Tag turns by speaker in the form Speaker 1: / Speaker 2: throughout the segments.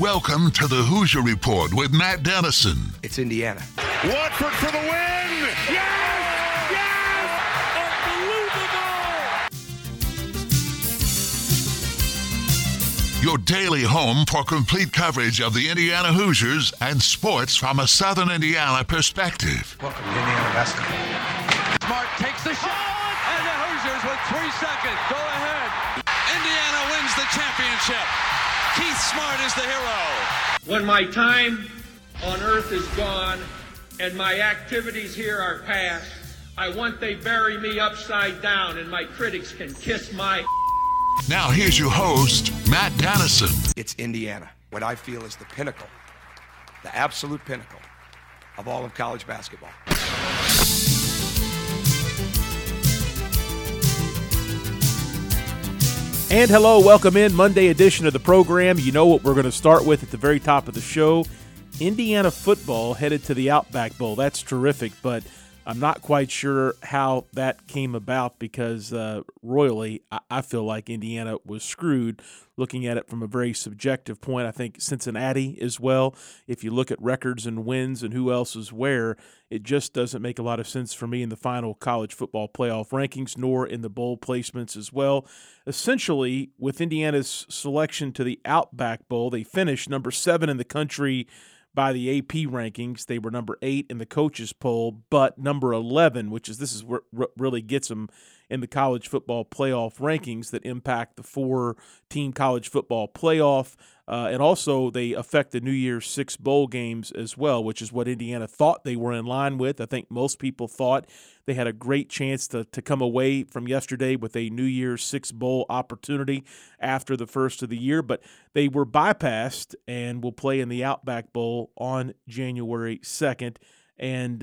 Speaker 1: Welcome to the Hoosier Report with Matt Dennison.
Speaker 2: It's Indiana.
Speaker 3: Watford for the win! Yes! Yes! Unbelievable!
Speaker 1: Your daily home for complete coverage of the Indiana Hoosiers and sports from a Southern Indiana perspective.
Speaker 2: Welcome to Indiana basketball.
Speaker 4: Smart takes the shot, and the Hoosiers with 3 seconds go ahead. Indiana wins the championship. Keith Smart is the hero.
Speaker 5: When my time on earth is gone and my activities here are past, I want they bury me upside down and my critics can kiss my...
Speaker 1: Now here's your host, Matt Dennison.
Speaker 2: It's Indiana, what I feel is the pinnacle, the absolute pinnacle of all of college basketball.
Speaker 6: And hello, welcome in Monday edition of the program. You know what we're going to start with at the very top of the show. Indiana football headed to the Outback Bowl. That's terrific, but I'm not quite sure how that came about because royally, I feel like Indiana was screwed looking at it from a very subjective point. I think Cincinnati as well. If you look at records and wins and who else is where, it just doesn't make a lot of sense for me in the final college football playoff rankings, nor in the bowl placements as well. Essentially, with Indiana's selection to the Outback Bowl, they finished number 7 in the country by the AP rankings. They were number 8 in the coaches poll, but number 11, this is what really gets them in the college football playoff rankings that impact the 4-team college football playoff. And also they affect the New Year's 6 bowl games as well, which is what Indiana thought they were in line with. I think most people thought they had a great chance to come away from yesterday with a New Year's 6 bowl opportunity after the first of the year, but they were bypassed and will play in the Outback Bowl on January 2nd. And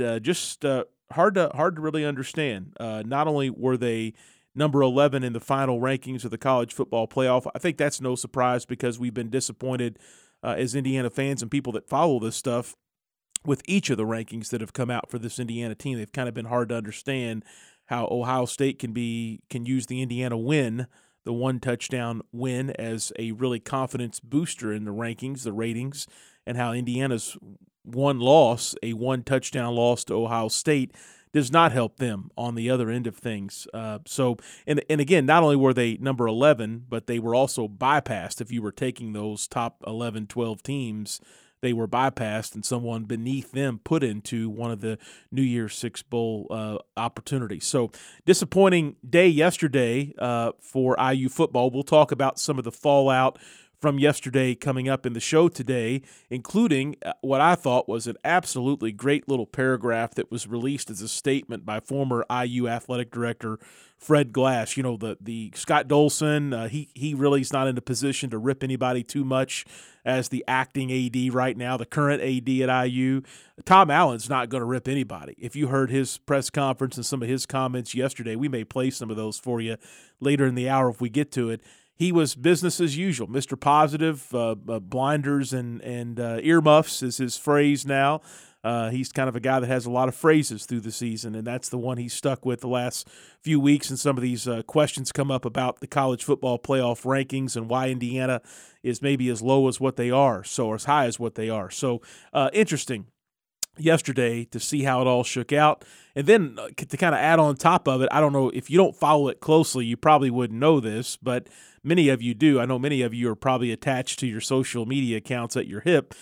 Speaker 6: hard to really understand. Not only were they number 11 in the final rankings of the college football playoff, I think that's no surprise because we've been disappointed as Indiana fans and people that follow this stuff with each of the rankings that have come out for this Indiana team. They've kind of been hard to understand how Ohio State can use the Indiana win, the 1-touchdown win, as a really confidence booster in the rankings, the ratings, and how Indiana's one loss, a 1-touchdown loss to Ohio State, does not help them on the other end of things. And again, not only were they number 11, but they were also bypassed. If you were taking those top 11, 12 teams, they were bypassed and someone beneath them put into one of the New Year's 6 bowl opportunities. So disappointing day yesterday for IU football. We'll talk about some of the fallout from yesterday coming up in the show today, including what I thought was an absolutely great little paragraph that was released as a statement by former IU athletic director Fred Glass. You know, the Scott Dolson, he really is not in a position to rip anybody too much as the acting AD right now, the current AD at IU. Tom Allen's not going to rip anybody. If you heard his press conference and some of his comments yesterday, we may play some of those for you later in the hour if we get to it. He was business as usual, Mr. Positive, blinders and earmuffs is his phrase now. He's kind of a guy that has a lot of phrases through the season, and that's the one he's stuck with the last few weeks. And some of these questions come up about the college football playoff rankings and why Indiana is maybe as low as what they are, or as high as what they are. So interesting yesterday to see how it all shook out. And then to kind of add on top of it, I don't know, if you don't follow it closely, you probably wouldn't know this, but many of you do. I know many of you are probably attached to your social media accounts at your hip.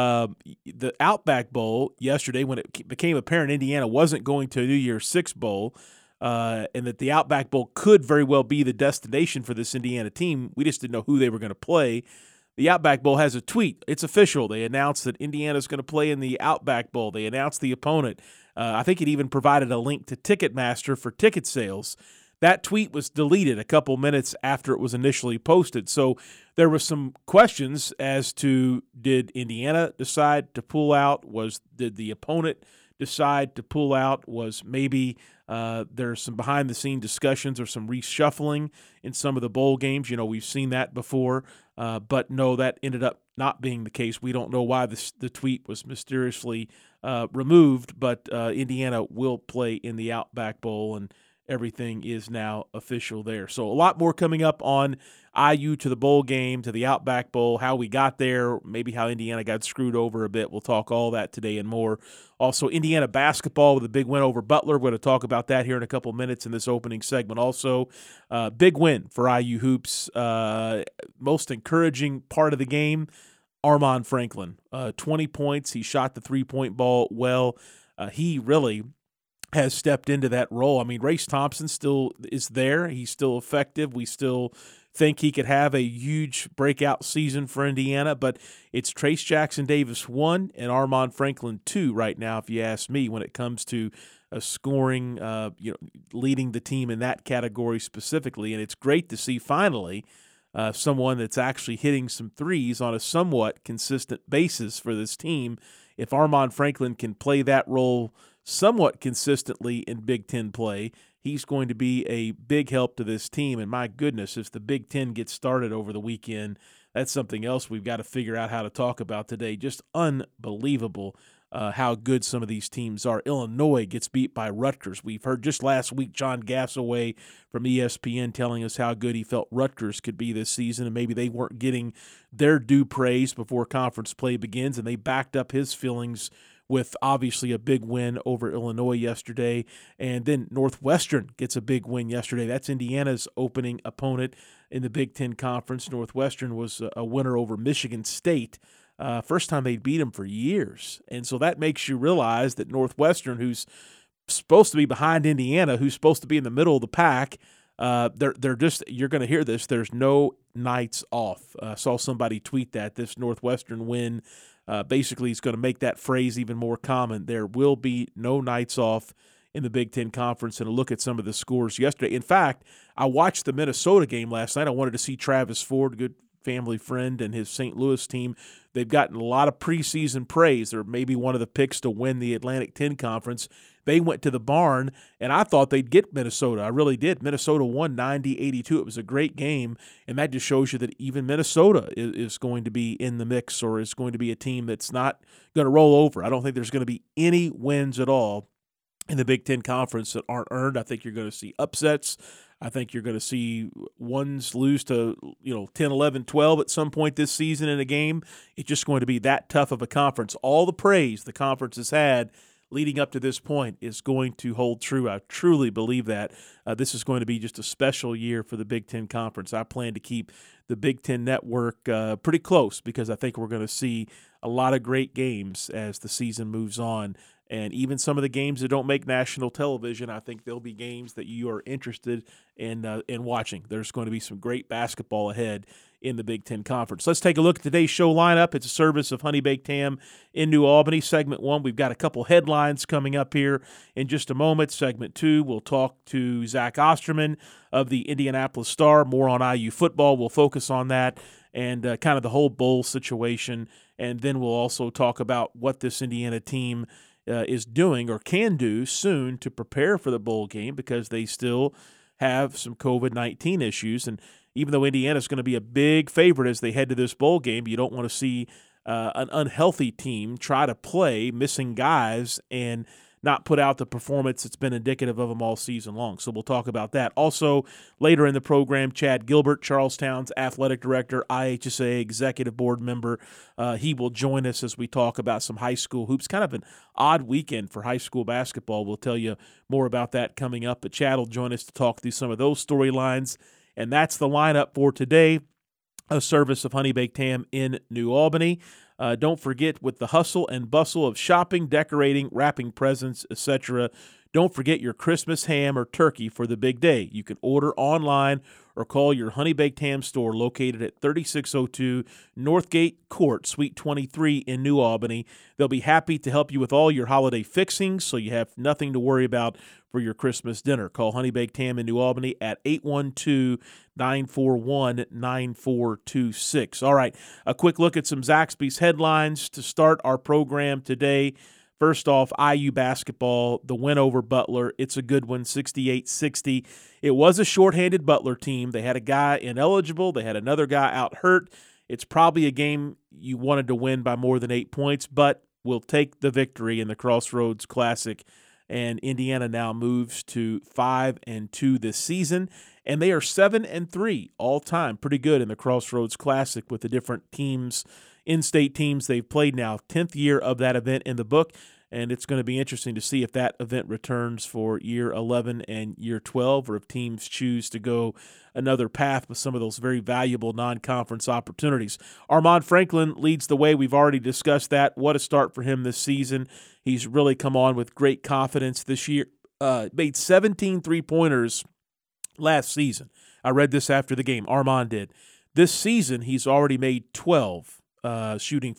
Speaker 6: The Outback Bowl yesterday, when it became apparent Indiana wasn't going to a New Year's 6 bowl, and that the Outback Bowl could very well be the destination for this Indiana team, we just didn't know who they were going to play. The Outback Bowl has a tweet. It's official. They announced that Indiana's going to play in the Outback Bowl. They announced the opponent. I think it even provided a link to Ticketmaster for ticket sales. That tweet was deleted a couple minutes after it was initially posted. So there were some questions as to, did Indiana decide to pull out? Did the opponent decide to pull out? Was maybe there's some behind-the-scene discussions or some reshuffling in some of the bowl games. You know, we've seen that before. But no, that ended up not being the case. We don't know why the tweet was mysteriously removed, but Indiana will play in the Outback Bowl, and everything is now official there. So a lot more coming up on IU to the bowl game, to the Outback Bowl, how we got there, maybe how Indiana got screwed over a bit. We'll talk all that today and more. Also, Indiana basketball with a big win over Butler. We're going to talk about that here in a couple minutes in this opening segment. Also, big win for IU Hoops. Most encouraging part of the game, Armaan Franklin. 20 points. He shot the three-point ball well. He really has stepped into that role. I mean, Race Thompson still is there. He's still effective. We still think he could have a huge breakout season for Indiana, but it's Trace Jackson Davis 1 and Armaan Franklin 2 right now, if you ask me, when it comes to scoring, leading the team in that category specifically. And it's great to see finally someone that's actually hitting some threes on a somewhat consistent basis for this team. If Armaan Franklin can play that role somewhat consistently in Big Ten play, he's going to be a big help to this team. And my goodness, if the Big Ten gets started over the weekend, that's something else we've got to figure out how to talk about today. Just unbelievable how good some of these teams are. Illinois gets beat by Rutgers. We've heard just last week John Gassaway from ESPN telling us how good he felt Rutgers could be this season, and maybe they weren't getting their due praise before conference play begins, and they backed up his feelings with obviously a big win over Illinois yesterday. And then Northwestern gets a big win yesterday. That's Indiana's opening opponent in the Big Ten Conference. Northwestern was a winner over Michigan State. First time they'd beat them for years. And so that makes you realize that Northwestern, who's supposed to be behind Indiana, who's supposed to be in the middle of the pack, they're just, you're going to hear this, there's no nights off. I saw somebody tweet that this Northwestern win basically is going to make that phrase even more common. There will be no nights off in the Big Ten Conference. And a look at some of the scores yesterday. In fact, I watched the Minnesota game last night. I wanted to see Travis Ford, good family friend, and his St. Louis team. They've gotten a lot of preseason praise. They're maybe one of the picks to win the Atlantic 10 Conference. They went to the barn, and I thought they'd get Minnesota. I really did. Minnesota won 90-82. It was a great game, and that just shows you that even Minnesota is going to be in the mix, or is going to be a team that's not going to roll over. I don't think there's going to be any wins at all in the Big Ten Conference that aren't earned. I think you're going to see upsets. I think you're going to see ones lose to 10, 11, 12 at some point this season in a game. It's just going to be that tough of a conference. All the praise the conference has had leading up to this point is going to hold true. I truly believe that. This is going to be just a special year for the Big Ten Conference. I plan to keep the Big Ten Network pretty close because I think we're going to see a lot of great games as the season moves on. And even some of the games that don't make national television, I think there'll be games that you are interested in watching. There's going to be some great basketball ahead in the Big Ten Conference. Let's take a look at today's show lineup. It's a service of Honey Baked Ham in New Albany. Segment 1, we've got a couple headlines coming up here in just a moment. Segment 2, we'll talk to Zach Osterman of the Indianapolis Star. More on IU football. We'll focus on that and kind of the whole bowl situation. And then we'll also talk about what this Indiana team is doing or can do soon to prepare for the bowl game, because they still have some COVID-19 issues. And even though Indiana's going to be a big favorite as they head to this bowl game, you don't want to see an unhealthy team try to play missing guys and not put out the performance that's been indicative of them all season long. So we'll talk about that. Also, later in the program, Chad Gilbert, Charlestown's athletic director, IHSA executive board member, he will join us as we talk about some high school hoops. Kind of an odd weekend for high school basketball. We'll tell you more about that coming up, but Chad will join us to talk through some of those storylines. And that's the lineup for today, a service of Honey Baked Ham in New Albany. Don't forget, with the hustle and bustle of shopping, decorating, wrapping presents, etc., don't forget your Christmas ham or turkey for the big day. You can order online or call your Honey Baked Ham store located at 3602 Northgate Court, Suite 23 in New Albany. They'll be happy to help you with all your holiday fixings, so you have nothing to worry about for your Christmas dinner. Call Honey Baked Ham in New Albany at 812-941-9426. All right, a quick look at some Zaxby's headlines to start our program today. First off, IU basketball, the win over Butler. It's a good one, 68-60. It was a shorthanded Butler team. They had a guy ineligible. They had another guy out hurt. It's probably a game you wanted to win by more than 8 points, but we'll take the victory in the Crossroads Classic and Indiana now moves to 5-2 this season, and they are 7-3 all time. Pretty good in the Crossroads Classic with the different teams, in-state teams they've played now. 10th year of that event in the book, and it's going to be interesting to see if that event returns for year 11 and year 12, or if teams choose to go another path with some of those very valuable non-conference opportunities. Armaan Franklin leads the way. We've already discussed that. What a start for him this season. He's really come on with great confidence this year. Made 17 three-pointers last season. I read this after the game. Armaan did. This season, he's already made 12, shooting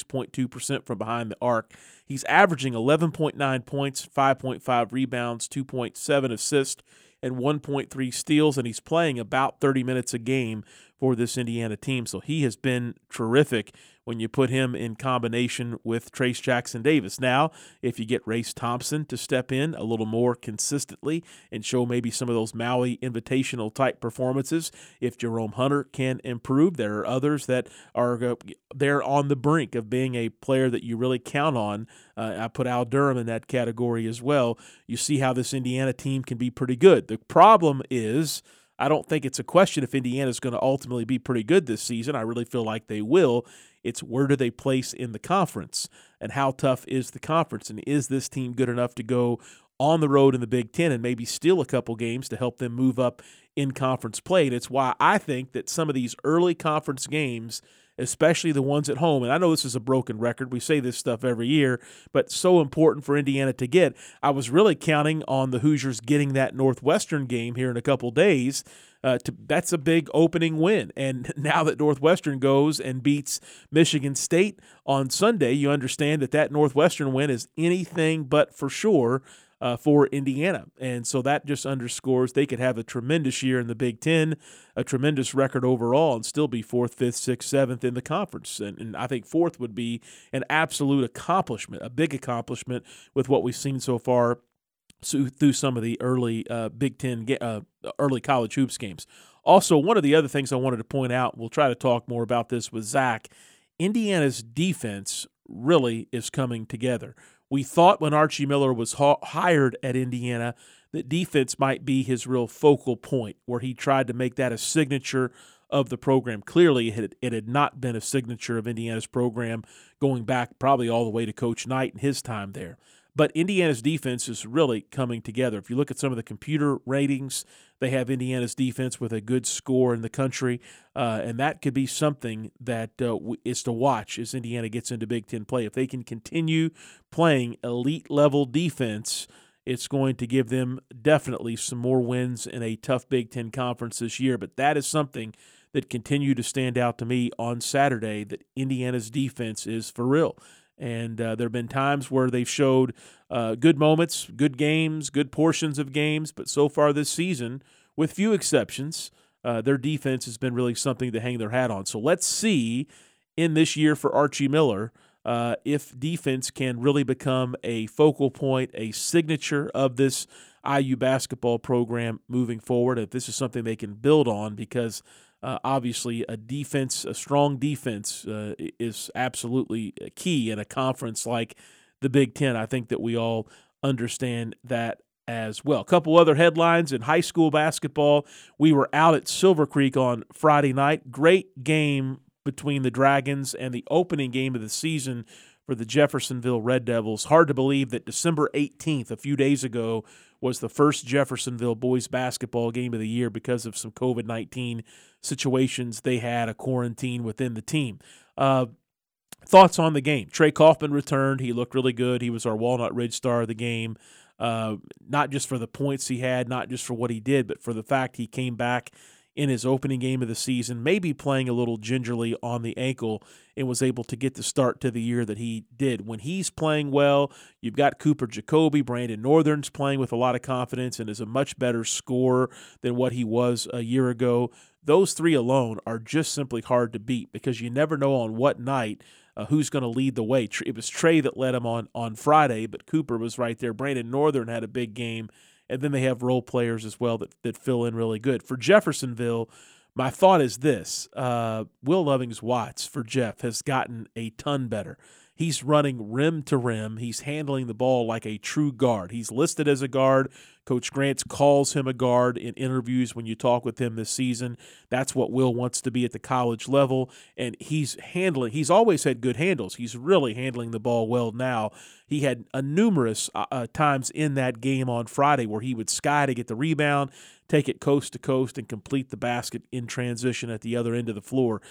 Speaker 6: 46.2% from behind the arc. He's averaging 11.9 points, 5.5 rebounds, 2.7 assists, and 1.3 steals, and he's playing about 30 minutes a game for this Indiana team. So he has been terrific when you put him in combination with Trayce Jackson-Davis. Now, if you get Race Thompson to step in a little more consistently and show maybe some of those Maui Invitational type performances, if Jerome Hunter can improve, there are others that are they're on the brink of being a player that you really count on. I put Al Durham in that category as well. You see how this Indiana team can be pretty good. The problem is, I don't think it's a question if Indiana's going to ultimately be pretty good this season. I really feel like they will. It's where do they place in the conference, and how tough is the conference, and is this team good enough to go on the road in the Big Ten and maybe steal a couple games to help them move up in conference play. And it's why I think that some of these early conference games, especially the ones at home, and I know this is a broken record, we say this stuff every year, but so important for Indiana to get. I was really counting on the Hoosiers getting that Northwestern game here in a couple days. That's a big opening win. And now that Northwestern goes and beats Michigan State on Sunday, you understand that Northwestern win is anything but for sure for Indiana. And so that just underscores they could have a tremendous year in the Big Ten, a tremendous record overall, and still be 4th, 5th, 6th, 7th in the conference. And I think 4th would be an absolute accomplishment, a big accomplishment with what we've seen so far through some of the early Big Ten, early college hoops games. Also, one of the other things I wanted to point out, we'll try to talk more about this with Zach, Indiana's defense really is coming together. We thought when Archie Miller was hired at Indiana that defense might be his real focal point, where he tried to make that a signature of the program. Clearly, it had not been a signature of Indiana's program going back probably all the way to Coach Knight and his time there. But Indiana's defense is really coming together. If you look at some of the computer ratings, they have Indiana's defense with a good score in the country, and that could be something that is to watch as Indiana gets into Big Ten play. If they can continue playing elite-level defense, it's going to give them definitely some more wins in a tough Big Ten conference this year. But that is something that continued to stand out to me on Saturday, that Indiana's defense is for real. And there have been times where they've showed good moments, good games, good portions of games, but so far this season, with few exceptions, their defense has been really something to hang their hat on. So let's see in this year for Archie Miller if defense can really become a focal point, a signature of this IU basketball program moving forward, if this is something they can build on, because obviously a strong defense is absolutely key in a conference like the Big Ten. I think that we all understand that as well. A couple other headlines in high school basketball. We were out at Silver Creek on Friday night. Great game between the Dragons and the opening game of the season for the Jeffersonville Red Devils. Hard to believe that December 18th, a few days ago, was the first Jeffersonville boys basketball game of the year because of some COVID-19 situations they had, a quarantine within the team. Thoughts on the game? Trey Kaufman returned. He looked really good. He was our Walnut Ridge star of the game, not just for the points he had, not just for what he did, but for the fact he came back in his opening game of the season, maybe playing a little gingerly on the ankle, and was able to get the start to the year that he did. When he's playing well, you've got Cooper Jacoby. Brandon Northern's playing with a lot of confidence and is a much better scorer than what he was a year ago. Those three alone are just simply hard to beat, because you never know on what night who's going to lead the way. It was Trey that led him on Friday, but Cooper was right there. Brandon Northern had a big game. And then they have role players as well that fill in really good. For Jeffersonville, my thought is this. Will Lovings-Watts for Jeff has gotten a ton better. He's running rim to rim. He's handling the ball like a true guard. He's listed as a guard. Coach Grants calls him a guard in interviews when you talk with him this season. That's what Will wants to be at the college level, and he's always had good handles. He's really handling the ball well now. He had numerous times in that game on Friday where he would sky to get the rebound, take it coast to coast, and complete the basket in transition at the other end of the floor.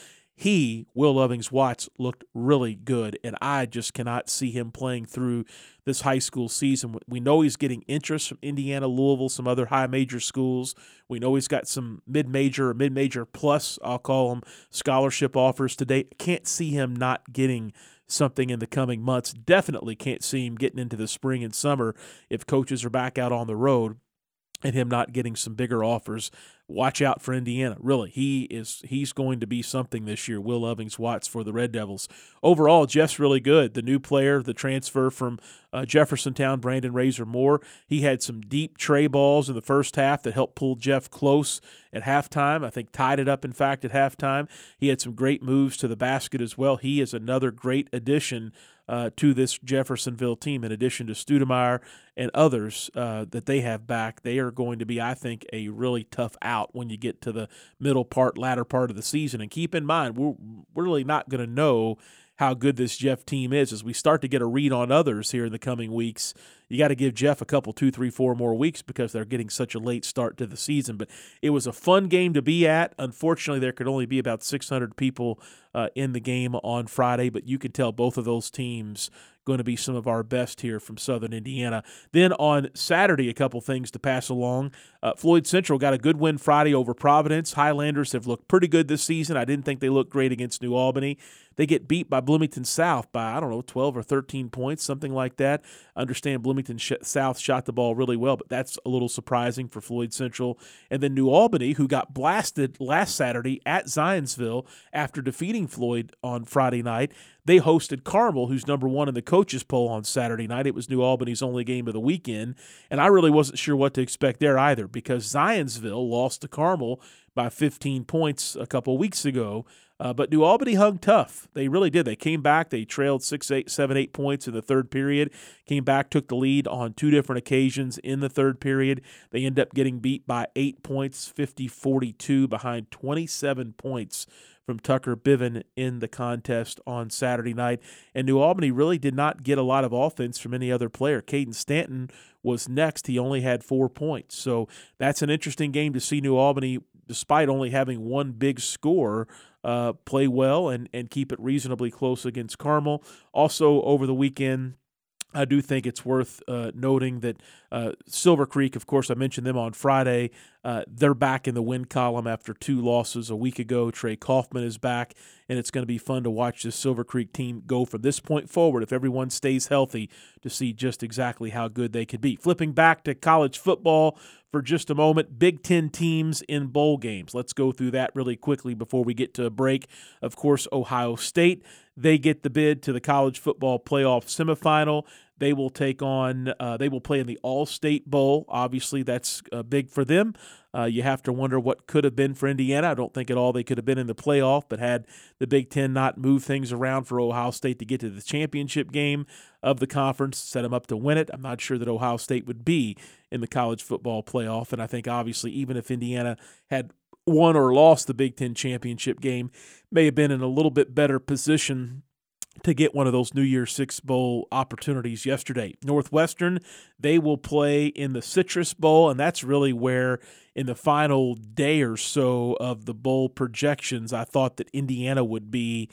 Speaker 6: Will Lovings-Watts, looked really good, and I just cannot see him playing through this high school season. We know he's getting interest from Indiana, Louisville, some other high major schools. We know he's got some mid-major or mid-major plus, I'll call them, scholarship offers today. Can't see him not getting something in the coming months. Definitely can't see him getting into the spring and summer if coaches are back out on the road and him not getting some bigger offers. Watch out for Indiana. Really, he's going to be something this year, Will Lovings-Watts, for the Red Devils. Overall, Jeff's really good. The new player, the transfer from Jeffersontown, Brandon Razor-Moore, he had some deep tray balls in the first half that helped pull Jeff close at halftime. I think tied it up, in fact, at halftime. He had some great moves to the basket as well. He is another great addition to this Jeffersonville team. In addition to Studemeyer and others that they have back, they are going to be, I think, a really tough out when you get to the latter part of the season. And keep in mind, we're really not going to know how good this Jeff team is as we start to get a read on others here in the coming weeks. You got to give Jeff a couple, 2, 3, 4 more weeks because they're getting such a late start to the season. But it was a fun game to be at. Unfortunately, there could only be about 600 people in the game on Friday, but you can tell both of those teams going to be some of our best here from Southern Indiana. Then on Saturday, a couple things to pass along. Floyd Central got a good win Friday over Providence. Highlanders have looked pretty good this season. I didn't think they looked great against New Albany. They get beat by Bloomington South by, 12 or 13 points, something like that. I understand Bloomington South shot the ball really well, but that's a little surprising for Floyd Central. And then New Albany, who got blasted last Saturday at Zionsville after defeating Floyd on Friday night, they hosted Carmel, who's number 1 in the coaches poll on Saturday night. It was New Albany's only game of the weekend, and I really wasn't sure what to expect there either because Zionsville lost to Carmel by 15 points a couple weeks ago. But New Albany hung tough. They really did. They came back. They trailed 7, 8 points in the third period, came back, took the lead on 2 different occasions in the third period. They ended up getting beat by 8 points, 50-42, behind 27 points from Tucker Biven in the contest on Saturday night. And New Albany really did not get a lot of offense from any other player. Caden Stanton was next. He only had 4 points. So that's an interesting game to see New Albany, despite only having one big score, play well and keep it reasonably close against Carmel. Also, over the weekend, I do think it's worth noting that Silver Creek, of course, I mentioned them on Friday. They're back in the win column after 2 losses a week ago. Trey Kaufman is back, and it's going to be fun to watch this Silver Creek team go from this point forward, if everyone stays healthy, to see just exactly how good they could be. Flipping back to college football for just a moment, Big Ten teams in bowl games. Let's go through that really quickly before we get to a break. Of course, Ohio State, they get the bid to the college football playoff semifinal. They will take on, they will play in the All-State Bowl. Obviously, that's big for them. You have to wonder what could have been for Indiana. I don't think at all they could have been in the playoff, but had the Big Ten not moved things around for Ohio State to get to the championship game of the conference, set them up to win it, I'm not sure that Ohio State would be in the college football playoff. And I think obviously even if Indiana had won or lost the Big Ten championship game, may have been in a little bit better position to get one of those New Year's Six Bowl opportunities yesterday. Northwestern, they will play in the Citrus Bowl, and that's really where in the final day or so of the bowl projections, I thought that Indiana would be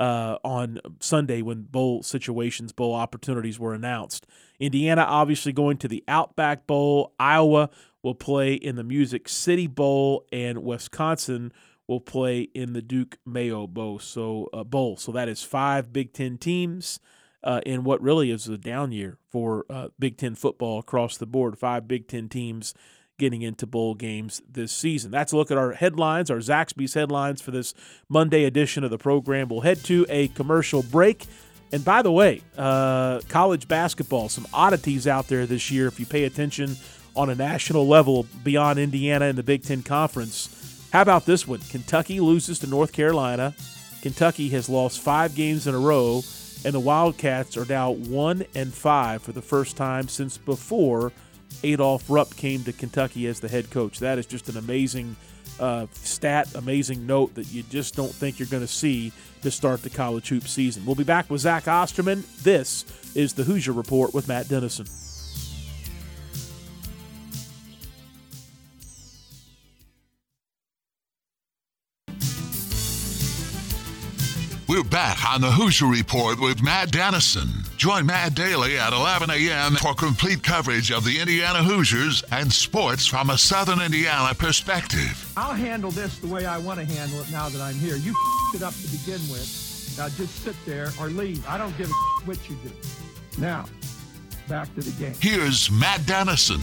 Speaker 6: on Sunday when bowl opportunities were announced. Indiana obviously going to the Outback Bowl. Iowa will play in the Music City Bowl, and Wisconsin will play in the Duke Mayo Bowl. So that is 5 Big Ten teams in what really is a down year for Big Ten football across the board. 5 Big Ten teams getting into bowl games this season. That's a look at our headlines, our Zaxby's headlines for this Monday edition of the program. We'll head to a commercial break. And by the way, college basketball, some oddities out there this year if you pay attention on a national level beyond Indiana and the Big Ten Conference. How about this one? Kentucky loses to North Carolina. Kentucky has lost 5 games in a row. and the Wildcats are now 1-5 for the first time since before Adolph Rupp came to Kentucky as the head coach. That is just an amazing stat, amazing note that you just don't think you're going to see to start the college hoop season. We'll be back with Zach Osterman. This is the Hoosier Report with Matt Dennison.
Speaker 1: We're back on the Hoosier Report with Matt Dennison. Join Matt daily at 11 a.m. for complete coverage of the Indiana Hoosiers and sports from a Southern Indiana perspective.
Speaker 7: I'll handle this the way I want to handle it now that I'm here. You it up to begin with. Now just sit there or leave. I don't give a what you do. Now, back to the game.
Speaker 1: Here's Matt Dennison.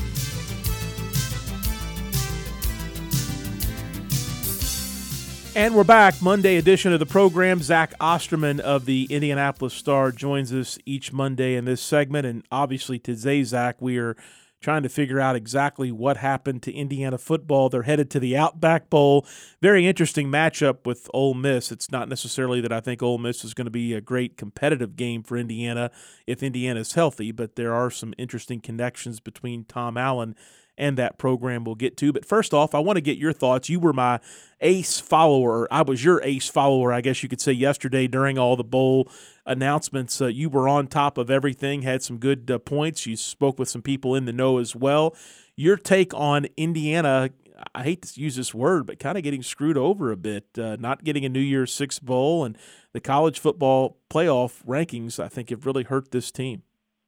Speaker 6: And we're back. Monday edition of the program. Zach Osterman of the Indianapolis Star joins us each Monday in this segment. And obviously today, Zach, we are trying to figure out exactly what happened to Indiana football. They're headed to the Outback Bowl. Very interesting matchup with Ole Miss. It's not necessarily that I think Ole Miss is going to be a great competitive game for Indiana if Indiana is healthy, but there are some interesting connections between Tom Allen and that program we'll get to. But first off, I want to get your thoughts. You were my ace follower. I was your ace follower, I guess you could say, yesterday during all the bowl announcements. You were on top of everything, had some good points. You spoke with some people in the know as well. Your take on Indiana, I hate to use this word, but kind of getting screwed over a bit, not getting a New Year's Six bowl, and the college football playoff rankings, I think, have really hurt this team.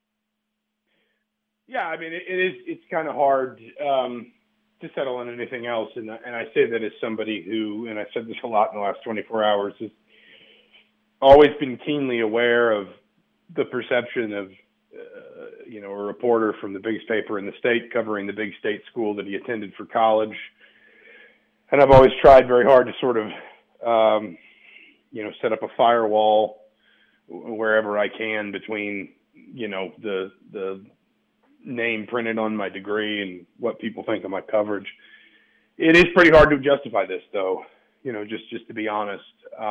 Speaker 8: Yeah, I mean, it's kind of hard to settle on anything else, and I say that as somebody who, and I said this a lot in the last 24 hours, has always been keenly aware of the perception of, a reporter from the biggest paper in the state covering the big state school that he attended for college, and I've always tried very hard to sort of, set up a firewall wherever I can between, the name printed on my degree and what people think of my coverage. It is pretty hard to justify this, though, just to be honest.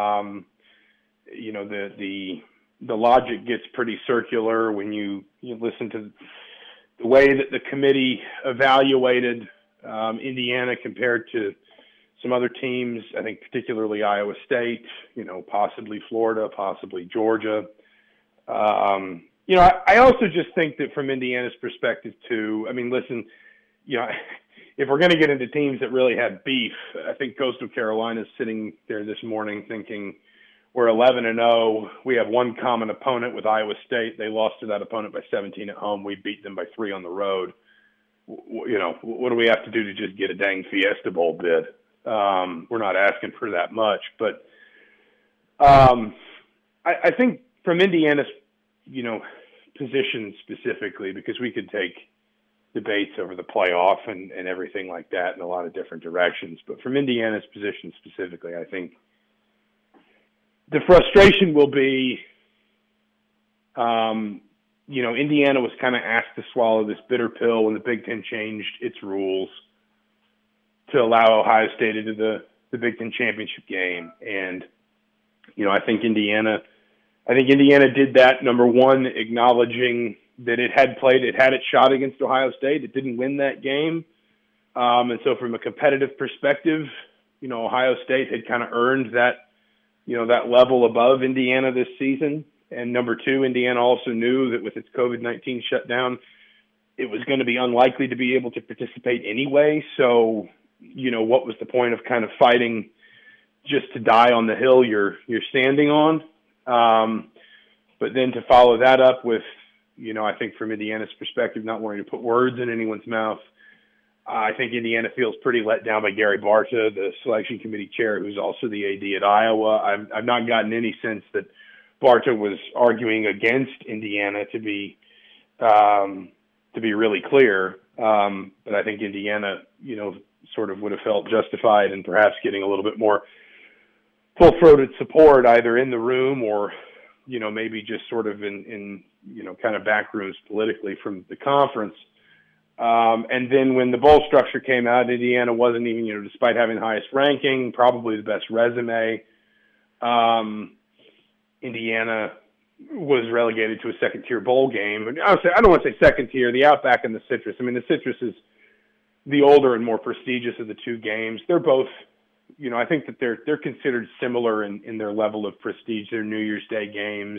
Speaker 8: The logic gets pretty circular when you listen to the way that the committee evaluated Indiana compared to some other teams, I think particularly Iowa State, possibly Florida, possibly Georgia. I also just think that from Indiana's perspective too, I mean, listen, if we're going to get into teams that really have beef, I think Coastal Carolina's sitting there this morning thinking we're 11-0. We have one common opponent with Iowa State. They lost to that opponent by 17 at home. We beat them by 3 on the road. What do we have to do to just get a dang Fiesta Bowl bid? We're not asking for that much, but I think from Indiana's position specifically, because we could take debates over the playoff and everything like that in a lot of different directions. But from Indiana's position specifically, I think the frustration will be, Indiana was kind of asked to swallow this bitter pill when the Big Ten changed its rules to allow Ohio State into the Big Ten championship game. And, I think Indiana did that, number one, acknowledging that it had its shot against Ohio State. It didn't win that game. And so from a competitive perspective, Ohio State had kind of earned that, that level above Indiana this season. And number two, Indiana also knew that with its COVID-19 shutdown, it was going to be unlikely to be able to participate anyway. So, what was the point of kind of fighting just to die on the hill you're standing on? But then to follow that up with, I think from Indiana's perspective, not wanting to put words in anyone's mouth, I think Indiana feels pretty let down by Gary Barta, the selection committee chair, who's also the AD at Iowa. I've not gotten any sense that Barta was arguing against Indiana, to be really clear. But I think Indiana, sort of would have felt justified in perhaps getting a little bit more full-throated support either in the room or, maybe just sort of in kind of back rooms politically from the conference. And then when the bowl structure came out, Indiana wasn't even, despite having the highest ranking, probably the best resume. Indiana, was relegated to a second-tier bowl game. And I don't want to say second-tier, the Outback and the Citrus. I mean, the Citrus is the older and more prestigious of the two games. They're both, I think that they're considered similar in their level of prestige. They're New Year's Day games.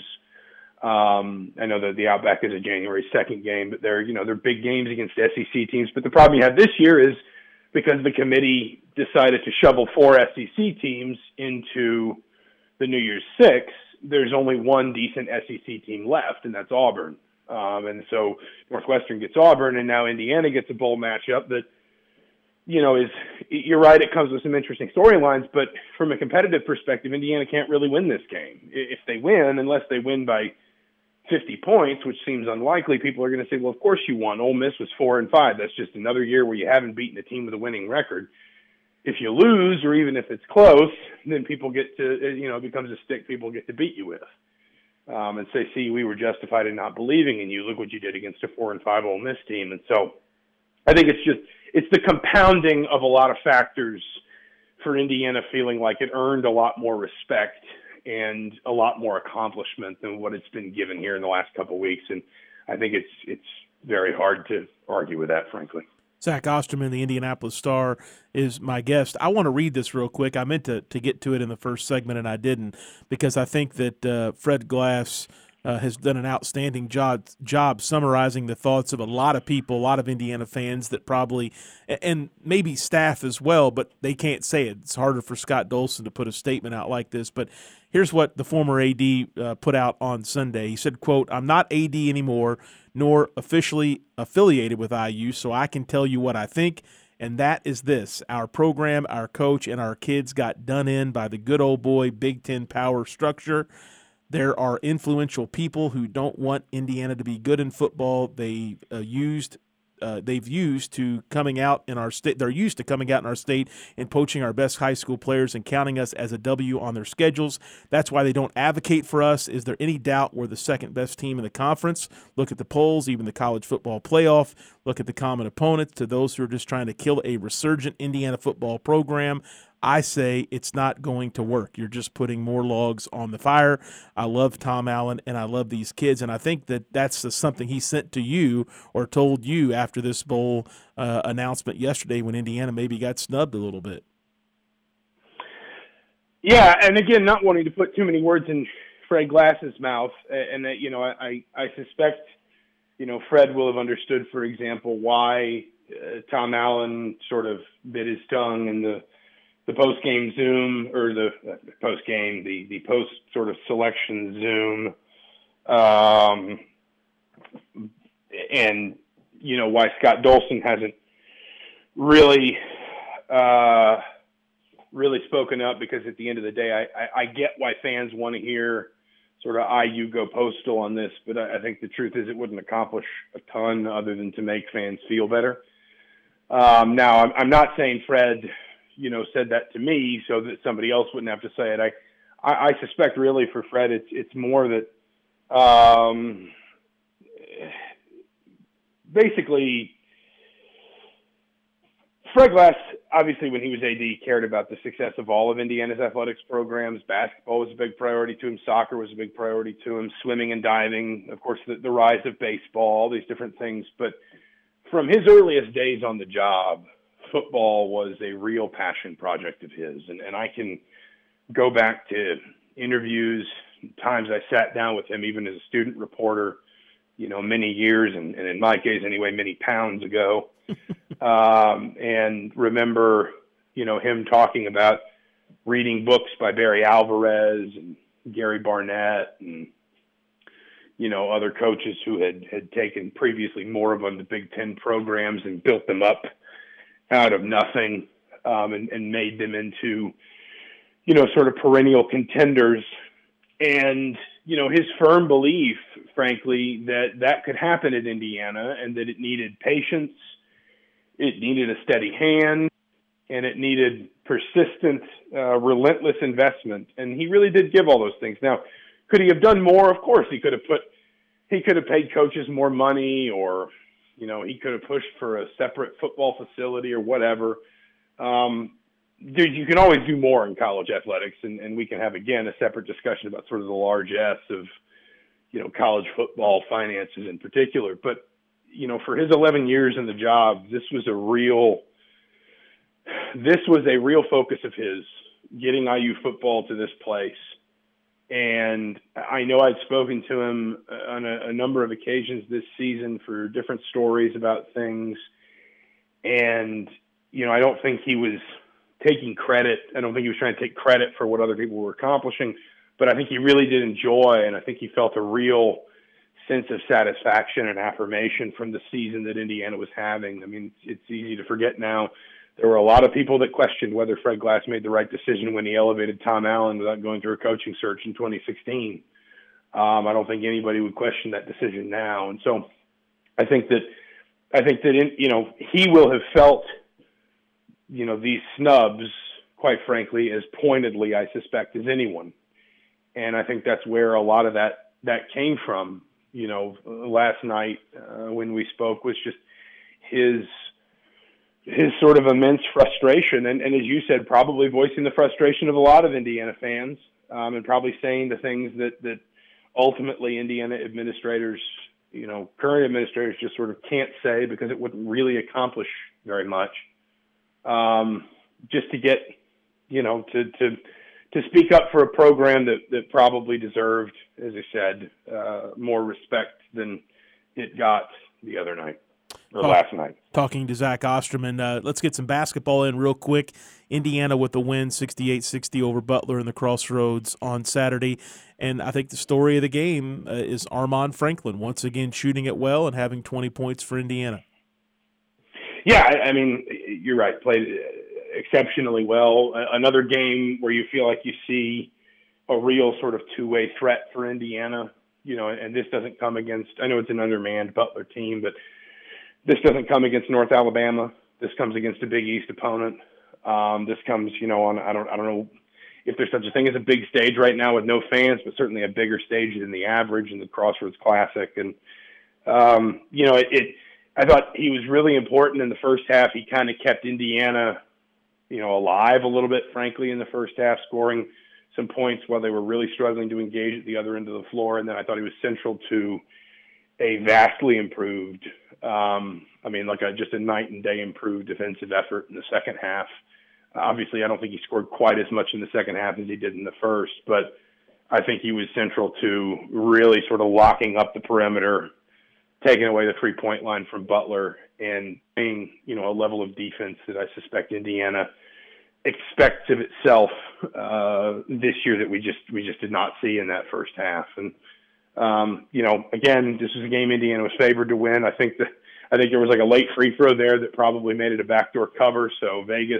Speaker 8: I know that the Outback is a January 2nd game, but they're big games against SEC teams. But the problem you have this year is because the committee decided to shovel 4 SEC teams into the New Year's Six, there's only one decent SEC team left, and that's Auburn. And so Northwestern gets Auburn, and now Indiana gets a bowl matchup that, you're right, it comes with some interesting storylines, but from a competitive perspective, Indiana can't really win this game. If they win, unless they win by 50 points, which seems unlikely, people are going to say, well, of course you won. Ole Miss was 4-5. That's just another year where you haven't beaten a team with a winning record. If you lose, or even if it's close, then people get to, it becomes a stick people get to beat you with. And say, see, we were justified in not believing in you. Look what you did against a 4-5 Ole Miss team. And so I think it's the compounding of a lot of factors for Indiana feeling like it earned a lot more respect and a lot more accomplishment than what it's been given here in the last couple of weeks. And I think it's very hard to argue with that, frankly.
Speaker 6: Zach Osterman, the Indianapolis Star, is my guest. I want to read this real quick. I meant to get to it in the first segment, and I didn't, because I think that Fred Glass has done an outstanding job summarizing the thoughts of a lot of people, a lot of Indiana fans that probably, and maybe staff as well, but they can't say it. It's harder for Scott Dolson to put a statement out like this. But here's what the former AD put out on Sunday. He said, quote, "I'm not AD anymore, nor officially affiliated with IU, so I can tell you what I think, and that is this. Our program, our coach, and our kids got done in by the good old boy Big Ten power structure. There are influential people who don't want Indiana to be good in football. They've used to coming out in our state. They're used to coming out in our state and poaching our best high school players and counting us as a W on their schedules. That's why they don't advocate for us. Is there any doubt we're the second best team in the conference? Look at the polls, even the college football playoff. Look at the common opponents. To those who are just trying to kill a resurgent Indiana football program, I say it's not going to work. You're just putting more logs on the fire. I love Tom Allen, and I love these kids, and I think that that's something he sent to you or told you after this bowl announcement yesterday when Indiana maybe got snubbed a little bit."
Speaker 8: Yeah, and again, not wanting to put too many words in Fred Glass's mouth, and that, I suspect, Fred will have understood, for example, why Tom Allen sort of bit his tongue in the post-game Zoom, or the post-game, the post sort of selection Zoom, and, why Scott Dolson hasn't really spoken up, because at the end of the day, I get why fans want to hear sort of IU go postal on this, but I think the truth is it wouldn't accomplish a ton other than to make fans feel better. Now, I'm not saying Fred said that to me so that somebody else wouldn't have to say it. I suspect really for Fred, it's more that basically Fred Glass, obviously when he was AD, cared about the success of all of Indiana's athletics programs. Basketball was a big priority to him. Soccer was a big priority to him. Swimming and diving, of course, the rise of baseball, all these different things. But from his earliest days on the job, football was a real passion project of his. And I can go back to interviews, times I sat down with him, even as a student reporter, many years, and in my case anyway, many pounds ago. And remember, him talking about reading books by Barry Alvarez and Gary Barnett and, other coaches who had taken previously moribund Big Ten programs and built them up out of nothing, and made them into, sort of perennial contenders. And, his firm belief, frankly, that could happen at Indiana, and that it needed patience, it needed a steady hand, and it needed persistent, relentless investment. And he really did give all those things. Now, could he have done more? Of course, he could have paid coaches more money, or, he could have pushed for a separate football facility or whatever. You can always do more in college athletics, and we can have, again, a separate discussion about sort of the large S of, college football finances in particular. But, for his 11 years in the job, this was a real focus of his, getting IU football to this place. And I know I'd spoken to him on a number of occasions this season for different stories about things. And, I don't think he was taking credit. I don't think he was trying to take credit for what other people were accomplishing, but I think he really did enjoy, and I think he felt a real sense of satisfaction and affirmation from the season that Indiana was having. I mean, it's easy to forget now. There were a lot of people that questioned whether Fred Glass made the right decision when he elevated Tom Allen without going through a coaching search in 2016. I don't think anybody would question that decision now. And so I think that he will have felt, these snubs, quite frankly, as pointedly, I suspect, as anyone. And I think that's where a lot of that came from. Last night when we spoke was just his sort of immense frustration. And as you said, probably voicing the frustration of a lot of Indiana fans, and probably saying the things that ultimately Indiana administrators, current administrators just sort of can't say because it wouldn't really accomplish very much. Just to get, to speak up for a program that probably deserved, as I said, more respect than it got the other night, or last night.
Speaker 6: Talking to Zach Osterman, let's get some basketball in real quick. Indiana with the win, 68-60 over Butler in the Crossroads on Saturday. And I think the story of the game is Armaan Franklin, once again shooting it well and having 20 points for Indiana.
Speaker 8: Yeah, I mean, you're right. Played exceptionally well. Another game where you feel like you see a real sort of two-way threat for Indiana, and this doesn't come against, I know it's an undermanned Butler team, but this doesn't come against North Alabama. This comes against a Big East opponent. This comes, on, I don't know if there's such a thing as a big stage right now with no fans, but certainly a bigger stage than the average in the Crossroads Classic. And, I thought he was really important in the first half. He kind of kept Indiana, alive a little bit, frankly, in the first half, scoring some points while they were really struggling to engage at the other end of the floor. And then I thought he was central to a vastly improved, just a night and day improved defensive effort in the second half. Obviously, I don't think he scored quite as much in the second half as he did in the first, but I think he was central to really sort of locking up the perimeter, taking away the 3-point line from Butler, and being, a level of defense that I suspect Indiana expects of itself this year that we just did not see in that first half. And again, this was a game Indiana was favored to win. I think there was like a late free throw there that probably made it a backdoor cover. So Vegas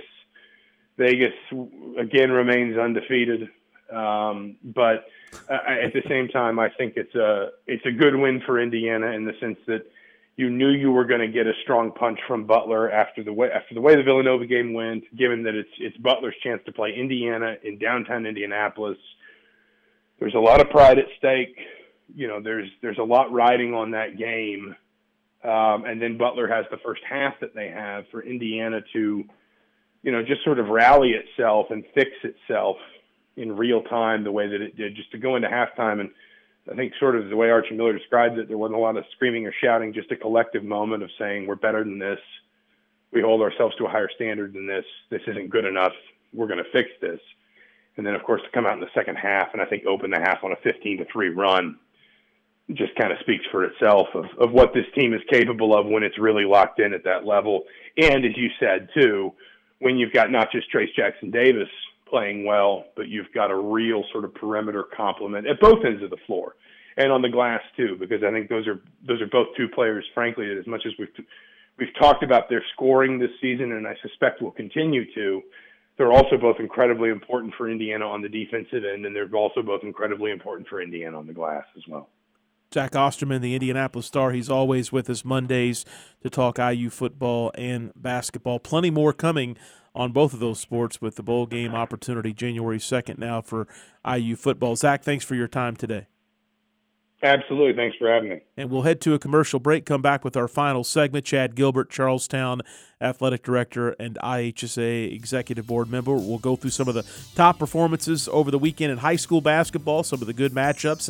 Speaker 8: again remains undefeated. But at the same time, I think it's a good win for Indiana in the sense that you knew you were going to get a strong punch from Butler after the way the Villanova game went, given that it's Butler's chance to play Indiana in downtown Indianapolis. There's a lot of pride at stake. There's a lot riding on that game. And then Butler has the first half that they have for Indiana to, just sort of rally itself and fix itself in real time the way that it did, just to go into halftime. And I think sort of the way Archie Miller described it, there wasn't a lot of screaming or shouting, just a collective moment of saying, we're better than this. We hold ourselves to a higher standard than this. This isn't good enough. We're going to fix this. And then, of course, to come out in the second half and I think open the half on a 15-3 run just kind of speaks for itself of what this team is capable of when it's really locked in at that level. And as you said, too, when you've got not just Trace Jackson-Davis playing well, but you've got a real sort of perimeter complement at both ends of the floor and on the glass too, because I think those are both two players, frankly, as much as we've talked about their scoring this season, and I suspect will continue to, they're also both incredibly important for Indiana on the defensive end, and they're also both incredibly important for Indiana on the glass as well.
Speaker 6: Zach Osterman, the Indianapolis Star, he's always with us Mondays to talk IU football and basketball. Plenty more coming on both of those sports with the bowl game opportunity January 2nd now for IU football. Zach, thanks for your time today.
Speaker 8: Absolutely. Thanks for having me.
Speaker 6: And we'll head to a commercial break, come back with our final segment. Chad Gilbert, Charlestown Athletic Director and IHSA Executive Board member. We'll go through some of the top performances over the weekend in high school basketball, some of the good matchups, and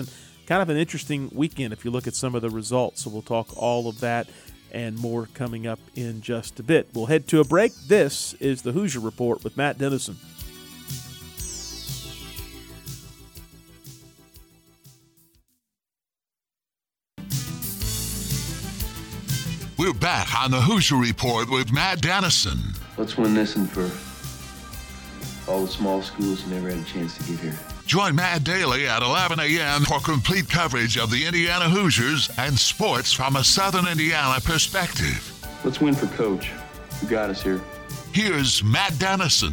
Speaker 6: kind of an interesting weekend if you look at some of the results. So we'll talk all of that and more coming up in just a bit. We'll head to a break. This is the Hoosier Report with Matt Dennison.
Speaker 1: We're back on the Hoosier Report with Matt Dennison.
Speaker 9: Let's win this one for all the small schools who never had a chance to get here.
Speaker 1: Join Matt daily at 11 a.m. for complete coverage of the Indiana Hoosiers and sports from a Southern Indiana perspective.
Speaker 9: Let's win for Coach, who got us here.
Speaker 1: Here's Matt Dennison.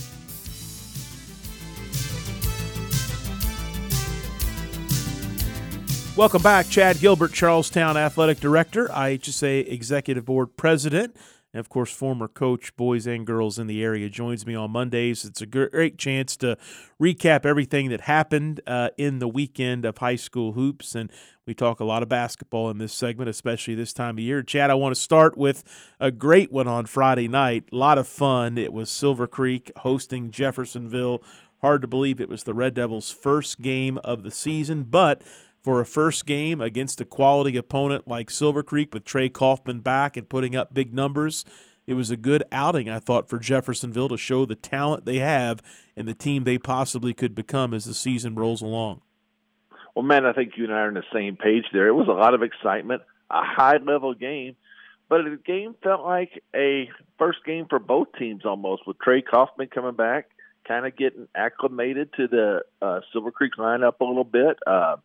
Speaker 6: Welcome back. Chad Gilbert, Charlestown Athletic Director, IHSA Executive Board President, and, of course, former coach, boys and girls in the area, joins me on Mondays. It's a great chance to recap everything that happened in the weekend of high school hoops, and we talk a lot of basketball in this segment, especially this time of year. Chad, I want to start with a great one on Friday night. A lot of fun. It was Silver Creek hosting Jeffersonville. Hard to believe it was the Red Devils' first game of the season, but for a first game against a quality opponent like Silver Creek with Trey Kaufman back and putting up big numbers, it was a good outing, I thought, for Jeffersonville to show the talent they have and the team they possibly could become as the season rolls along.
Speaker 10: Well, man, I think you and I are on the same page there. It was a lot of excitement, a high-level game, but the game felt like a first game for both teams almost, with Trey Kaufman coming back, kind of getting acclimated to the Silver Creek lineup a little bit.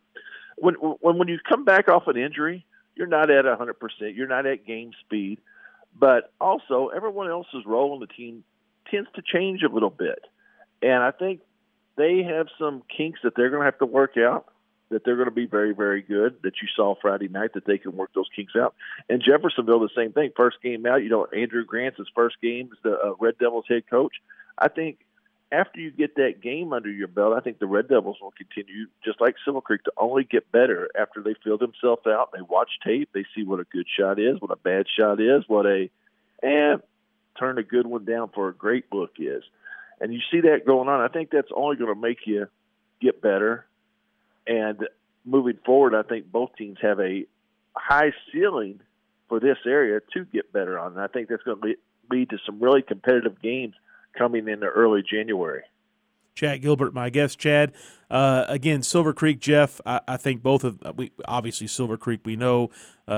Speaker 10: When you come back off an injury, you're not at 100%. You're not at game speed. But also, everyone else's role in the team tends to change a little bit. And I think they have some kinks that they're going to have to work out, that they're going to be very, very good, that you saw Friday night, that they can work those kinks out. And Jeffersonville, the same thing. First game out, Andrew Grant's his first game as the Red Devils head coach. I think after you get that game under your belt, I think the Red Devils will continue, just like Silver Creek, to only get better after they feel themselves out. They watch tape. They see what a good shot is, what a bad shot is, turn a good one down for a great look is. And you see that going on. I think that's only going to make you get better. And moving forward, I think both teams have a high ceiling for this area to get better on. And I think that's going to lead to some really competitive games coming into early January.
Speaker 6: Chad Gilbert, my guest. Chad, again, Silver Creek, Jeff, I think both of obviously Silver Creek, we know,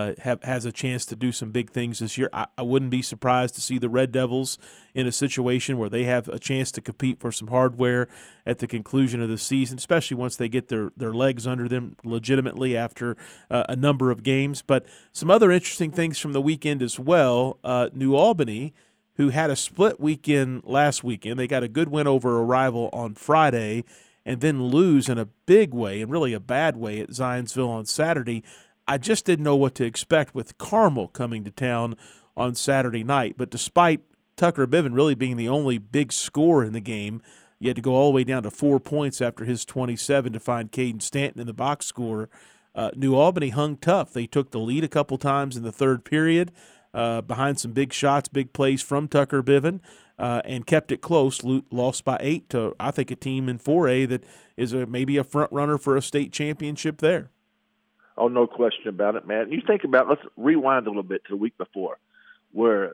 Speaker 6: has a chance to do some big things this year. I wouldn't be surprised to see the Red Devils in a situation where they have a chance to compete for some hardware at the conclusion of the season, especially once they get their legs under them legitimately after a number of games. But some other interesting things from the weekend as well. New Albany, who had a split weekend last weekend. They got a good win over a rival on Friday and then lose in a big way and really a bad way at Zionsville on Saturday. I just didn't know what to expect with Carmel coming to town on Saturday night. But despite Tucker Biven really being the only big scorer in the game, you had to go all the way down to 4 points after his 27 to find Caden Stanton in the box score. New Albany hung tough. They took the lead a couple times in the third period, behind some big shots, big plays from Tucker Biven, and kept it close, lost by 8 to, I think, a team in 4A that is maybe a front runner for a state championship there.
Speaker 10: Oh, no question about it, Matt. And you think about, let's rewind a little bit to the week before, where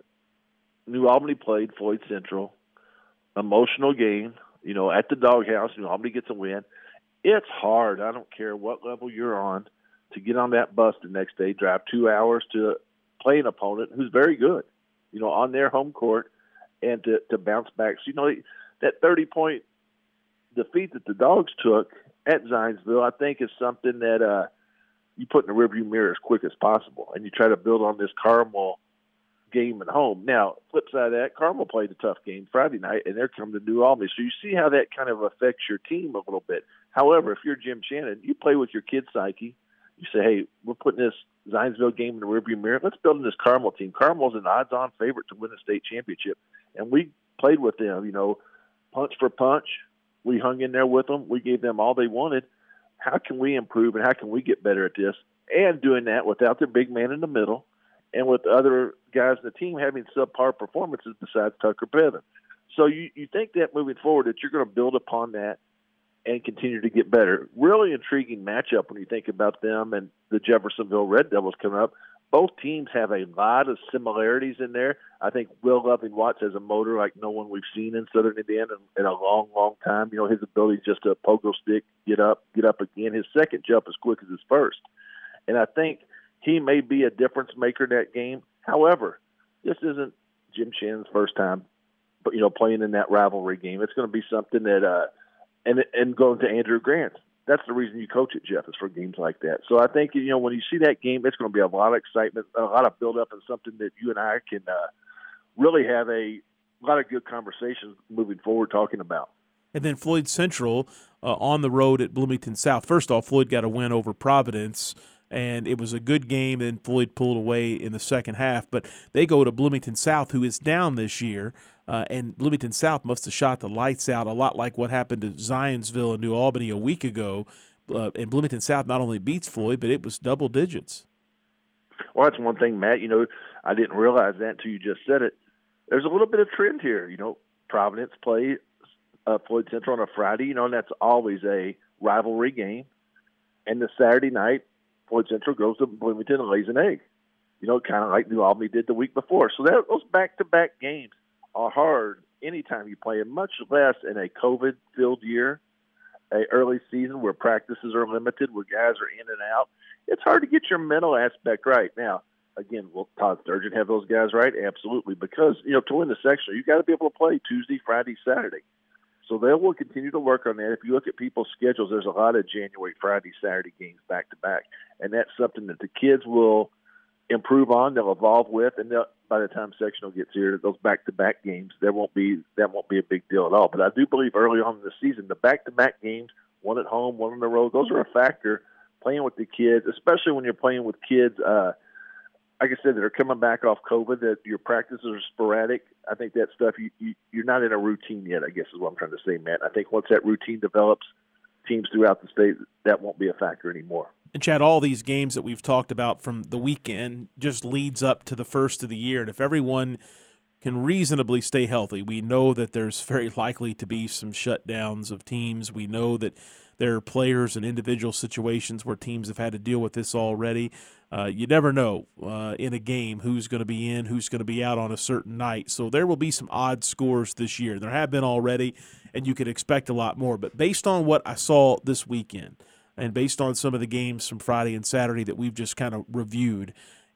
Speaker 10: New Albany played Floyd Central, emotional game, at the doghouse. New Albany gets a win. It's hard, I don't care what level you're on, to get on that bus the next day, drive 2 hours to play an opponent who's very good, on their home court, and to bounce back. So, that 30-point defeat that the Dogs took at Zionsville, I think, is something that you put in the rearview mirror as quick as possible, and you try to build on this Carmel game at home. Now, flip side of that, Carmel played a tough game Friday night, and they're coming to New Albany. So you see how that kind of affects your team a little bit. However, if you're Jim Shannon, you play with your kid's psyche. You say, hey, we're putting this Zionsville game in the rearview mirror. Let's build in this Carmel team. Carmel's an odds-on favorite to win a state championship. And we played with them, punch for punch. We hung in there with them. We gave them all they wanted. How can we improve and how can we get better at this? And doing that without their big man in the middle and with other guys in the team having subpar performances besides Tucker Bevan. So you think that moving forward that you're going to build upon that and continue to get better. Really intriguing matchup when you think about them and the Jeffersonville Red Devils coming up. Both teams have a lot of similarities in there. I think Will Loving-Watts has a motor like no one we've seen in Southern Indiana in a long, long time. You know, his ability just to pogo stick, get up again. His second jump is quick as his first. And I think he may be a difference maker in that game. However, this isn't Jim Shannon's first time, but playing in that rivalry game. It's going to be something that, and going to Andrew Grant. That's the reason you coach at Jeff, is for games like that. So I think, when you see that game, it's going to be a lot of excitement, a lot of build-up, and something that you and I can really have a lot of good conversations moving forward talking about.
Speaker 6: And then Floyd Central on the road at Bloomington South. First off, Floyd got a win over Providence, and it was a good game, and Floyd pulled away in the second half. But they go to Bloomington South, who is down this year, and Bloomington South must have shot the lights out, a lot like what happened to Zionsville and New Albany a week ago. And Bloomington South not only beats Floyd, but it was double digits.
Speaker 10: Well, that's one thing, Matt. I didn't realize that until you just said it. There's a little bit of trend here. Providence plays Floyd Central on a Friday, and that's always a rivalry game. And the Saturday night, Floyd Central goes to Bloomington and lays an egg, kind of like New Albany did the week before. So those back-to-back games are hard anytime you play, and much less in a COVID-filled year, a early season where practices are limited, where guys are in and out. It's hard to get your mental aspect right. Now, again, will Todd Sturgeon have those guys right? Absolutely, because, to win the sectional, you got to be able to play Tuesday, Friday, Saturday. So they will continue to work on that. If you look at people's schedules, there's a lot of January, Friday, Saturday games back-to-back. And that's something that the kids will improve on, they'll evolve with, and by the time sectional gets here, those back-to-back games, that won't be a big deal at all. But I do believe early on in the season, the back-to-back games, one at home, one on the road, those are a factor playing with the kids, especially when you're playing with kids, like I said, that are coming back off COVID, that your practices are sporadic. I think that stuff, you're not in a routine yet, I guess is what I'm trying to say, Matt. I think once that routine develops, teams throughout the state, that won't be a factor anymore.
Speaker 6: And, Chad, all these games that we've talked about from the weekend just leads up to the first of the year. And if everyone can reasonably stay healthy, we know that there's very likely to be some shutdowns of teams. We know that there are players and individual situations where teams have had to deal with this already. You never know in a game who's going to be in, who's going to be out on a certain night. So there will be some odd scores this year. There have been already, and you could expect a lot more. But based on what I saw this weekend and based on some of the games from Friday and Saturday that we've just kind of reviewed,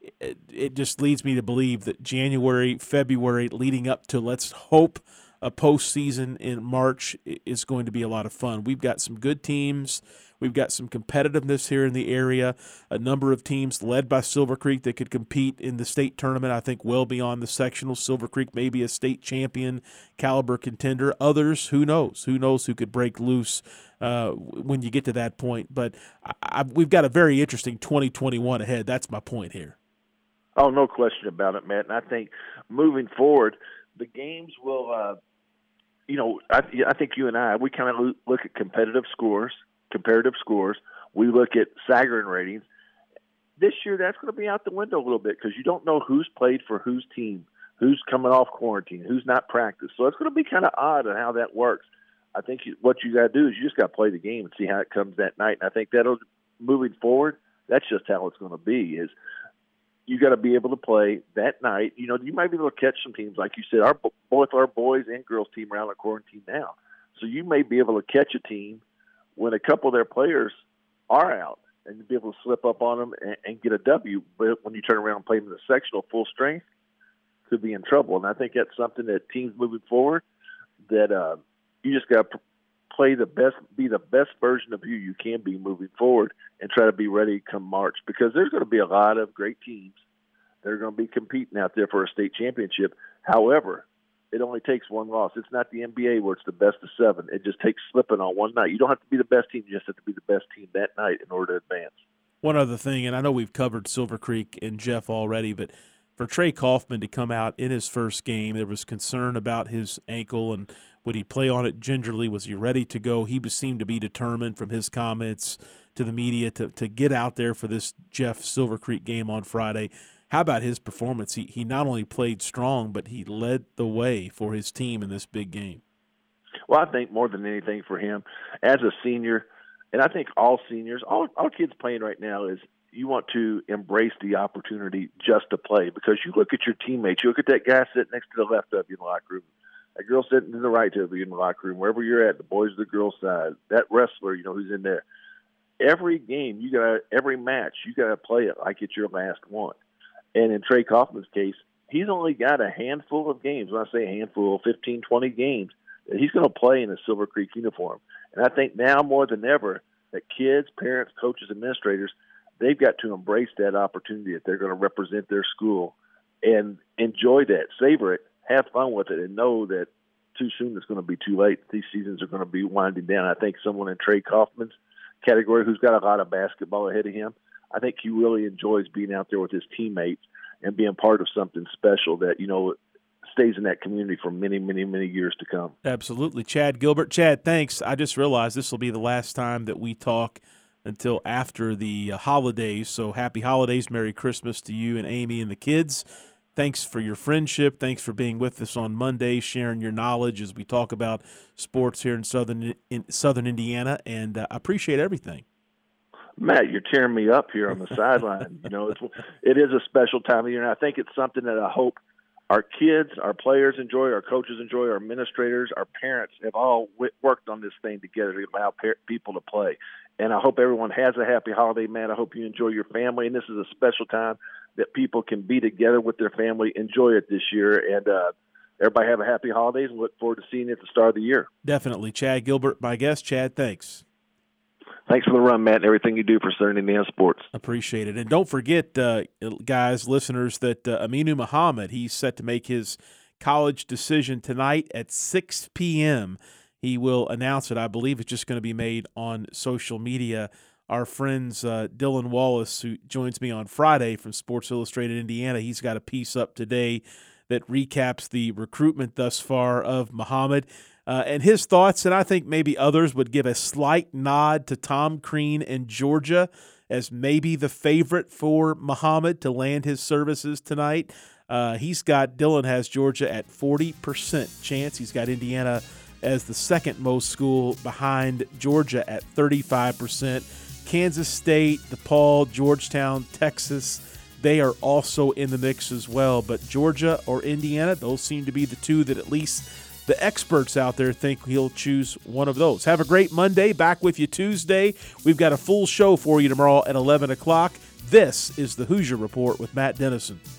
Speaker 6: it just leads me to believe that January, February, leading up to, let's hope, a postseason in March is going to be a lot of fun. We've got some good teams. We've got some competitiveness here in the area, a number of teams led by Silver Creek that could compete in the state tournament, I think, well beyond the sectional. Silver Creek may be a state champion caliber contender. Others, who knows? Who knows who could break loose when you get to that point. But we've got a very interesting 2021 ahead. That's my point here.
Speaker 10: Oh, no question about it, Matt. And I think moving forward, the games will I think you and I, we kind of look at comparative scores. We look at Sagarin ratings. This year, that's going to be out the window a little bit because you don't know who's played for whose team, who's coming off quarantine, who's not practiced. So it's going to be kind of odd on how that works. I think what you got to do is you just got to play the game and see how it comes that night. And I think moving forward, that's just how it's going to be. Is you got to be able to play that night. You might be able to catch some teams, like you said. Both our boys and girls team are out of quarantine now, so you may be able to catch a team when a couple of their players are out, and you'll be able to slip up on them and get a W. But when you turn around and play them in the sectional full strength, could be in trouble. And I think that's something that teams moving forward, that you just got to play be the best version of you can be moving forward, and try to be ready come March, because there's going to be a lot of great teams that are going to be competing out there for a state championship. However, it only takes one loss. It's not the NBA where it's the best of 7. It just takes slipping on one night. You don't have to be the best team. You just have to be the best team that night in order to advance.
Speaker 6: One other thing, and I know we've covered Silver Creek and Jeff already, but for Trey Kaufman to come out in his first game, there was concern about his ankle and would he play on it gingerly? Was he ready to go? He seemed to be determined from his comments to the media to get out there for this Jeff Silver Creek game on Friday. How about his performance? He not only played strong, but he led the way for his team in this big game.
Speaker 10: Well, I think more than anything for him as a senior, and I think all seniors, all kids playing right now is you want to embrace the opportunity just to play, because you look at your teammates, you look at that guy sitting next to the left of you in the locker room, that girl sitting to the right of you in the locker room, wherever you're at, the boys or the girls side, that wrestler, who's in there. Every game, every match, you got to play it like it's your last one. And in Trey Kaufman's case, he's only got a handful of games. When I say a handful, 15, 20 games that he's going to play in a Silver Creek uniform. And I think now more than ever that kids, parents, coaches, administrators, they've got to embrace that opportunity that they're going to represent their school and enjoy that, savor it, have fun with it, and know that too soon it's going to be too late. These seasons are going to be winding down. I think someone in Trey Kaufman's category who's got a lot of basketball ahead of him, I think he really enjoys being out there with his teammates and being part of something special that, stays in that community for many, many, many years to come.
Speaker 6: Absolutely. Chad Gilbert. Chad, thanks. I just realized this will be the last time that we talk until after the holidays. So happy holidays. Merry Christmas to you and Amy and the kids. Thanks for your friendship. Thanks for being with us on Monday, sharing your knowledge as we talk about sports here in Southern Indiana, and I appreciate everything.
Speaker 10: Matt, you're tearing me up here on the sideline. It is a special time of year, and I think it's something that I hope our kids, our players enjoy, our coaches enjoy, our administrators, our parents have all worked on this thing together to allow people to play. And I hope everyone has a happy holiday, Matt. I hope you enjoy your family, and this is a special time that people can be together with their family, enjoy it this year, and everybody have a happy holidays and look forward to seeing you at the start of the year.
Speaker 6: Definitely. Chad Gilbert, my guest. Chad, thanks.
Speaker 10: Thanks for the run, Matt, and everything you do for Southern Indiana sports.
Speaker 6: Appreciate it. And don't forget, guys, listeners, that Aminu Muhammad, he's set to make his college decision tonight at 6 p.m. He will announce it. I believe it's just going to be made on social media. Our friends Dylan Wallace, who joins me on Friday from Sports Illustrated Indiana, he's got a piece up today that recaps the recruitment thus far of Muhammad. And his thoughts, and I think maybe others would give a slight nod to Tom Crean in Georgia as maybe the favorite for Muhammad to land his services tonight. Dylan has Georgia at 40% chance. He's got Indiana as the second most school behind Georgia at 35%. Kansas State, DePaul, Georgetown, Texas, they are also in the mix as well. But Georgia or Indiana, those seem to be the two that at least the experts out there think he'll choose one of those. Have a great Monday. Back with you Tuesday. We've got a full show for you tomorrow at 11 o'clock. This is the Hoosier Report with Matt Dennison.